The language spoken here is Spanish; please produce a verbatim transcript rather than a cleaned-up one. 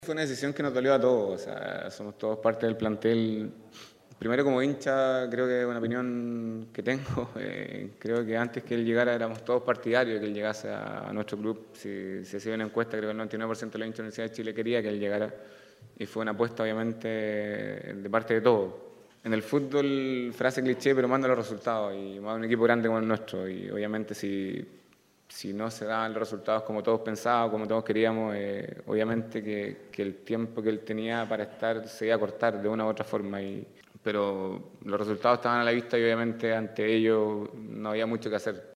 Fue una decisión que nos dolió a todos, o sea, somos todos parte del plantel. Primero como hincha, creo que es una opinión que tengo, eh, creo que antes que él llegara éramos todos partidarios de que él llegase a, a nuestro club. Si se hacía una encuesta, creo que el noventa y nueve por ciento de la hincha de la Universidad de Chile quería que él llegara y fue una apuesta obviamente de parte de todos. En el fútbol, frase cliché, pero manda los resultados y más un equipo grande como el nuestro y obviamente si... si no se daban los resultados como todos pensábamos, como todos queríamos, eh, obviamente que, que el tiempo que él tenía para estar se iba a cortar de una u otra forma. Y, pero los resultados estaban a la vista y obviamente ante ellos no había mucho que hacer.